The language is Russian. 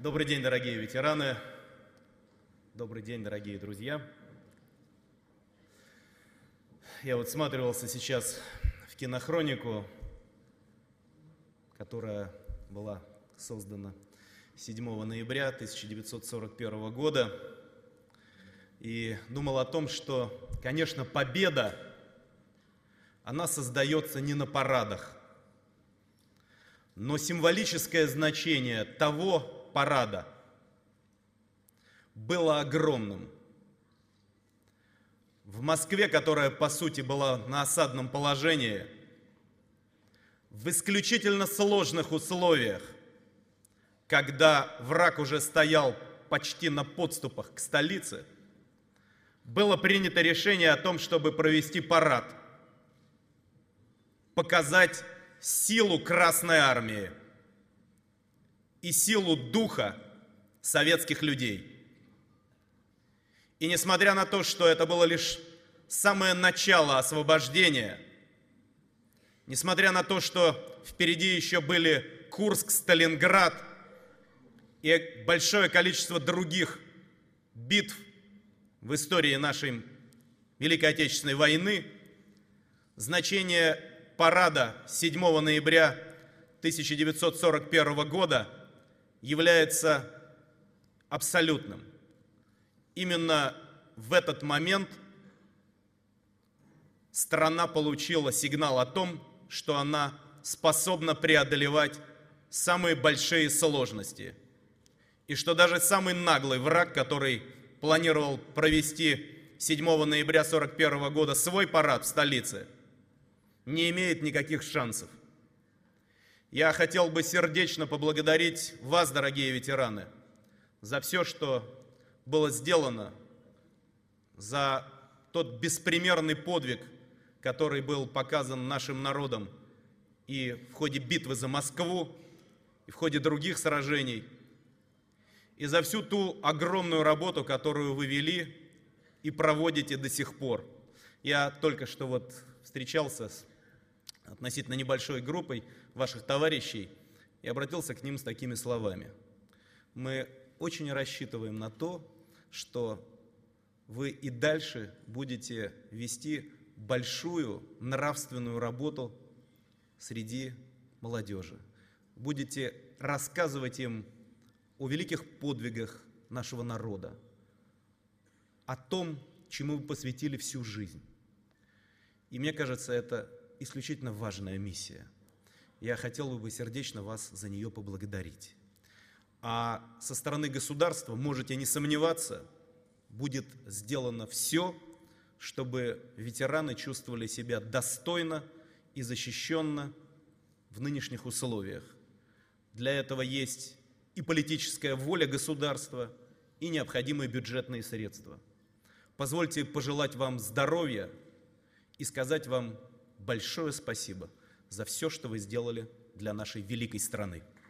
Добрый день, дорогие ветераны. Добрый день, дорогие друзья. Я вот всматривался сейчас в кинохронику, которая была создана 7 ноября 1941 года, и думал о том, что, конечно, победа, она создается не на парадах, но символическое значение того парада было огромным. В Москве, которая, по сути, была на осадном положении, в исключительно сложных условиях, когда враг уже стоял почти на подступах к столице, было принято решение о том, чтобы провести парад, показать силу Красной Армии и силу духа советских людей. И несмотря на то, что это было лишь самое начало освобождения, несмотря на то, что впереди еще были Курск, Сталинград и большое количество других битв в истории нашей Великой Отечественной войны, значение парада 7 ноября 1941 года является абсолютным. Именно в этот момент страна получила сигнал о том, что она способна преодолевать самые большие сложности. И что даже самый наглый враг, который планировал провести 7 ноября 1941 года свой парад в столице, не имеет никаких шансов. Я хотел бы сердечно поблагодарить вас, дорогие ветераны, за все, что было сделано, за тот беспримерный подвиг, который был показан нашим народом и в ходе битвы за Москву, и в ходе других сражений, и за всю ту огромную работу, которую вы вели и проводите до сих пор. Я только что вот встречался с относительно небольшой группой ваших товарищей и обратился к ним с такими словами. Мы очень рассчитываем на то, что вы и дальше будете вести большую нравственную работу среди молодежи. Будете рассказывать им о великих подвигах нашего народа, о том, чему вы посвятили всю жизнь. И мне кажется, это исключительно важная миссия. Я хотел бы сердечно вас за нее поблагодарить. А со стороны государства, можете не сомневаться, будет сделано все, чтобы ветераны чувствовали себя достойно и защищенно в нынешних условиях. Для этого есть и политическая воля государства, и необходимые бюджетные средства. Позвольте пожелать вам здоровья и сказать вам большое спасибо за все, что вы сделали для нашей великой страны.